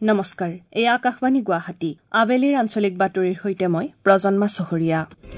নমস্কাৰ, এই আকাশবাণী গুৱাহাটী আবেলিৰ আঞ্চলিক বাতৰিৰ সৈতে মই প্ৰজন্মা চহৰীয়া।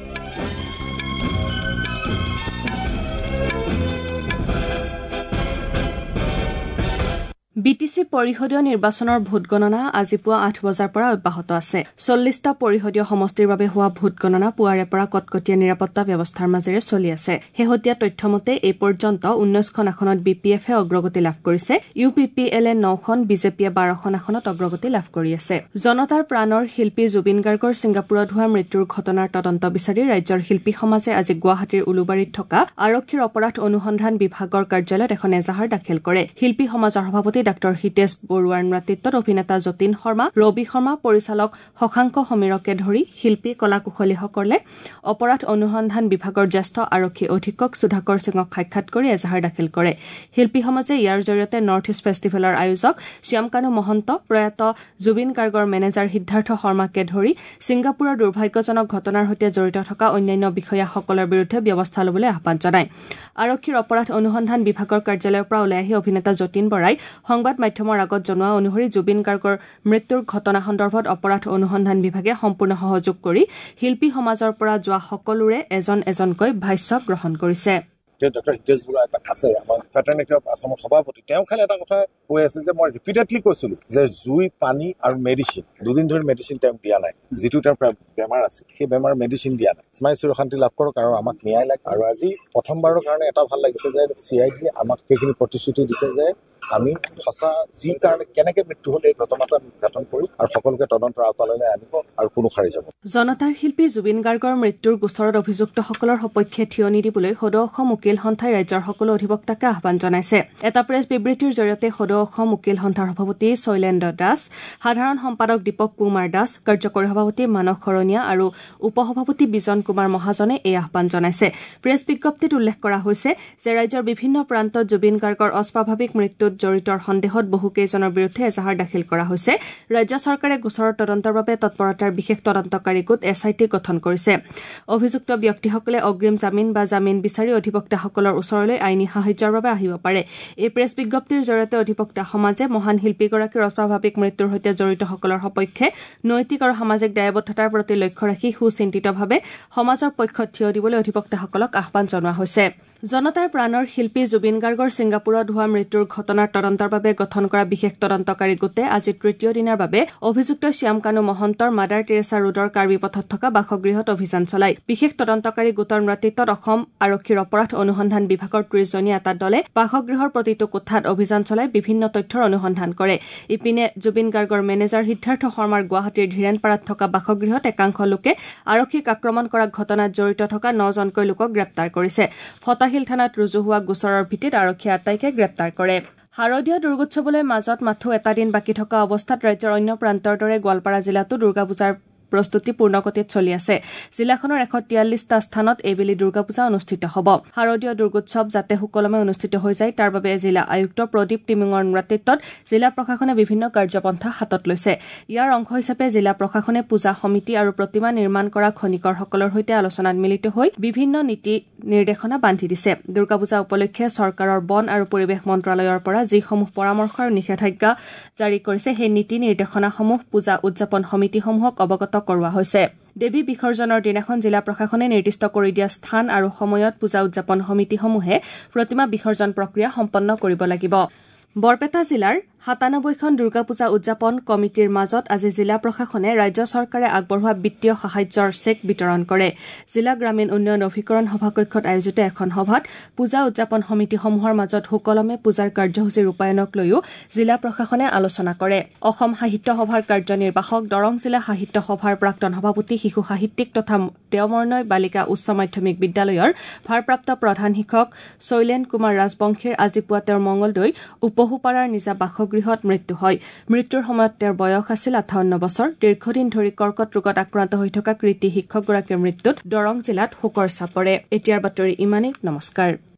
বিটিচি পৰিষদীয় নিৰ্বাচনৰ ভোটগণনা আজি পুৱা 8 বজাৰ পৰা অব্যাহত আছে। 40টা পৰিষদীয় সমষ্টিৰ বাবে হোৱা ভোটগণনা পুৱাৰে পৰা কটকটীয়া নিৰাপত্তা ব্যৱস্থাৰ মাজেৰে চলি আছে। শেহতীয়া তথ্যমতে এই পৰ্যন্ত 19খন আসনত BPF-এ অগ্ৰগতি লাভ কৰিছে। UPPL-এ 9খন, BJP-য়ে 12খন আসনত অগ্ৰগতি লাভ কৰি আছে। জনতাৰ প্ৰাণৰ শিল্পী জুবিন গাৰ্গৰ ছিংগাপুৰত হোৱা মৃত্যুৰ ঘটনাৰ তদন্ত বিচাৰি ৰাজ্যৰ শিল্পী সমাজে আজি গুৱাহাটীৰ উলুবাৰীত থকা আৰক্ষীৰ অপৰাধ অনুসন্ধান বিভাগৰ কাৰ্যালয়ত এখন এজাহাৰ দাখিল কৰে। শিল্পী সমাজৰ সভাপতি ডাঃ হিতেশ বৰুৱাৰ নেতৃত্বত অভিনেতা যতীন শৰ্মা, ৰবি শৰ্মা, পৰিচালক শশাংক সমীৰকে ধৰি শিল্পী কলাকুশলীসকলে অপৰাধ অনুসন্ধান বিভাগৰ জ্যেষ্ঠ আৰক্ষী অধীক্ষক সুধাকৰ সিঙক সাক্ষাৎ কৰি এজাহাৰ দাখিল কৰে। শিল্পী সমাজে ইয়াৰ জৰিয়তে নৰ্থ ইষ্ট ফেষ্টিভেলৰ আয়োজক শ্যামকানু মহন্ত, প্ৰয়াত জুবিন গাৰ্গৰ মেনেজাৰ সিদ্ধাৰ্থ শৰ্মাকে ধৰি ছিংগাপুৰৰ দুৰ্ভাগ্যজনক ঘটনাৰ সৈতে জড়িত থকা অন্যান্য বিষয়াসকলৰ বিৰুদ্ধে ব্যৱস্থা ল'বলৈ আহ্বান জনায়। আৰক্ষীৰ অপৰাধ অনুসন্ধান বিভাগৰ কাৰ্যালয়ৰ পৰা ওলাই আহি অভিনেতা যতীন বৰাই সংবাদ মাধ্যমৰ আগত জনোৱা অনুসৰি জুবিন গাৰ্গৰ মৃত্যুৰ ঘটনা সন্দৰ্ভত অপৰাধ অনুসন্ধান বিভাগে সম্পূৰ্ণ সহযোগ কৰি শিল্পী সমাজৰ পৰা যোৱা সকলোৰে এজন এজনকৈ ভাষ্য গ্ৰহণ কৰিছে। ডঃ হিতেশ বৰুৱা আছে আমাৰ ফেটাৰ্নিটি অফ আছামৰ সভাপতি, তেওঁ খালি এটা কথা কৈ আছে যে মই ৰিপিটেডলি কৈছিলো যে জুই, পানী আৰু মেডিচিন, দুদিন ধৰি মেডিচিন তেওঁ দিয়া নাই। যিটো তেওঁৰ বেমাৰ আছিল সেই বেমাৰৰ মেডিচিন দিয়া নাই। স্মাই চিৰশান্তি লাভ কৰক আৰু আমাক ন্যায় লাগে। আৰু আজি প্ৰথমবাৰৰ কাৰণে এটা ভাল লাগিছে যে CID আমাক সেইখিনি প্ৰতিশ্ৰুতি দিছে যে আমি সঁচা যি কাৰণে কেনেকে মৃত্যু হল এই ঘটনাটো আমি উদ্ঘাটন কৰিম আৰু সকলোকে তদন্তৰ আওতালৈ আনিব আৰু কোনো সাৰি যাব। জনতাৰ শিল্পী জুবিন গাৰ্গৰ মৃত্যুৰ গোচৰত অভিযুক্তসকলৰ সপক্ষে থিয় নিদিবলৈ সদৌ অসম উকিল সন্থাই ৰাজ্যৰ সকলো অধিবক্তাকে আহ্বান জনাইছে। এটা প্ৰেছ বিবৃতিৰ জৰিয়তে সদৌ অসম উকিল সন্থাৰ সভাপতি শৈলেন্দ্ৰ দাস, সাধাৰণ সম্পাদক দীপক কুমাৰ দাস, কাৰ্যকৰী সভাপতি মানস শৰণীয়া আৰু উপসভাপতি বিজন কুমাৰ মহাজনে এই আহ্বান জনাইছে। প্ৰেছ বিজ্ঞপ্তিত উল্লেখ কৰা হৈছে যে ৰাজ্যৰ বিভিন্ন প্ৰান্তত জুবিন গাৰ্গৰ অস্বাভাৱিক মৃত্যুত জড়িতৰ সন্দেহত বহুকেইজনৰ বিৰুদ্ধে এজাহাৰ দাখিল কৰা হৈছে। ৰাজ্য চৰকাৰে গোচৰৰ তদন্তৰ বাবে তৎপৰতাৰ বিশেষ তদন্তকাৰী গোট SIT গঠন কৰিছে। অভিযুক্ত ব্যক্তিসকলে অগ্ৰিম জামিন বা জামিন বিচাৰি অধিবক্তাসকলৰ ওচৰলৈ আইনী সাহায্যৰ বাবে আহিব পাৰে। এই প্ৰেছ বিজ্ঞপ্তিৰ জৰিয়তে অধিবক্তা সমাজে মহান শিল্পীগৰাকীৰ অস্বাভাৱিক মৃত্যুৰ সৈতে জড়িতসকলৰ সপক্ষে নৈতিক আৰু সামাজিক দায়বদ্ধতাৰ প্ৰতি লক্ষ্য ৰাখি সুচিন্তিতভাৱে সমাজৰ পক্ষত থিয় দিবলৈ অধিবক্তাসকলক আহ্বান জনোৱা হৈছে। জনতাৰ প্ৰাণৰ শিল্পী জুবিন গাৰ্গৰ ছিংগাপুৰত হোৱা মৃত্যুৰ ঘটনাৰ তদন্তৰ বাবে গঠন কৰা বিশেষ তদন্তকাৰী গোটে আজি তৃতীয় দিনাৰ বাবে অভিযুক্ত শ্যামকানু মহন্তৰ মাদাৰ টেৰেছা ৰোডৰ কাৰ্বি পথত থকা বাসগৃহত অভিযান চলায়। বিশেষ তদন্তকাৰী গোটৰ নেতৃত্বত অসম আৰক্ষীৰ অপৰাধ অনুসন্ধান বিভাগৰ 30জনীয়া এটা দলে বাসগৃহৰ প্ৰতিটো কোঠাত অভিযান চলাই বিভিন্ন তথ্যৰ অনুসন্ধান কৰে। ইপিনে জুবিন গাৰ্গৰ মেনেজাৰ সিদ্ধাৰ্থ শৰ্মাৰ গুৱাহাটীৰ ধীৰেনপাৰাত থকা বাসগৃহত একাংশ লোকে আৰক্ষীক আক্ৰমণ কৰা ঘটনাত জড়িত থকা 9জনকৈ লোকক গ্ৰেপ্তাৰ কৰিছে। ফটাশিল থানাত ৰুজু হোৱা গোচৰৰ ভিত্তিত আৰক্ষীয়ে আটাইকে গ্ৰেপ্তাৰ কৰে। শাৰদীয় দুৰ্গোৎসৱলৈ মাজত মাথো এটা দিন বাকী থকা অৱস্থাত ৰাজ্যৰ অন্য প্ৰান্তৰ দৰে গোৱালপাৰা জিলাতো দুৰ্গা পূজাৰ প্ৰস্তুতি পূৰ্ণগতিত চলি আছে। জিলাখনৰ 143টা স্থানত এইবেলি দুৰ্গা পূজা অনুষ্ঠিত হ'ব। শাৰদীয় দুৰ্গোৎসৱ যাতে সুকলমে অনুষ্ঠিত হৈ যায় তাৰ বাবে জিলা আয়ুক্ত প্ৰদীপ টিমিঙৰ নেতৃত্বত জিলা প্ৰশাসনে বিভিন্ন কাৰ্যপন্থা হাতত লৈছে। ইয়াৰ অংশ হিচাপে জিলা প্ৰশাসনে পূজা সমিতি আৰু প্ৰতিমা নিৰ্মাণ কৰা খনিকৰসকলৰ সৈতে আলোচনাত মিলিত হৈ বিভিন্ন নীতি নিৰ্দেশনা বান্ধি দিছে। দুৰ্গা পূজা উপলক্ষে চৰকাৰৰ বন আৰু পৰিৱেশ মন্ত্ৰালয়ৰ পৰা যিসমূহ পৰামৰ্শ আৰু নিষেধাজ্ঞা জাৰি কৰিছে সেই নীতি নিৰ্দেশনাসমূহ পূজা উদযাপন সমিতিসমূহক অৱগত কৰোৱা হৈছে। দেৱী বিসৰ্জনৰ দিনাখন জিলা প্ৰশাসনে নিৰ্দিষ্ট কৰি দিয়া স্থান আৰু সময়ত পূজা উদযাপন সমিতিসমূহে প্ৰতিমা বিসৰ্জন প্ৰক্ৰিয়া সম্পন্ন কৰিব লাগিব। বৰপেটা জিলাৰ 97খন দুৰ্গা পূজা উদযাপন কমিটিৰ মাজত আজি জিলা প্ৰশাসনে ৰাজ্য চৰকাৰে আগবঢ়োৱা বিত্তীয় সাহায্যৰ চেক বিতৰণ কৰে। জিলা গ্ৰামীণ উন্নয়ন অভিকৰণ সভাকক্ষত আয়োজিত এখন সভাত পূজা উদযাপন সমিতিসমূহৰ মাজত সুকলমে পূজাৰ কাৰ্যসূচী ৰূপায়ণক লৈও জিলা প্ৰশাসনে আলোচনা কৰে। অসম সাহিত্য সভাৰ কাৰ্যনিৰ্বাহক, দৰং জিলা সাহিত্য সভাৰ প্ৰাক্তন সভাপতি, শিশু সাহিত্যিক তথা দেওমৰনৈ বালিকা উচ্চ মাধ্যমিক বিদ্যালয়ৰ ভাৰপ্ৰাপ্ত প্ৰধান শিক্ষক শৈলেন কুমাৰ ৰাজবংশীৰ আজি পুৱা তেওঁৰ মঙলদৈ উপহুপাৰাৰ নিজা বাসগৃহত মৃত্যু হয়। মৃত্যুৰ সময়ত তেওঁৰ বয়স আছিল 58 বছৰ। দীৰ্ঘদিন ধৰি কৰ্কট ৰোগত আক্ৰান্ত হৈ থকা কৃতি শিক্ষকগৰাকীৰ মৃত্যুত দৰং জিলাত শোকৰ ছাপ পৰে। এতিয়াৰ বাতৰি ইমানেই। নমস্কাৰ।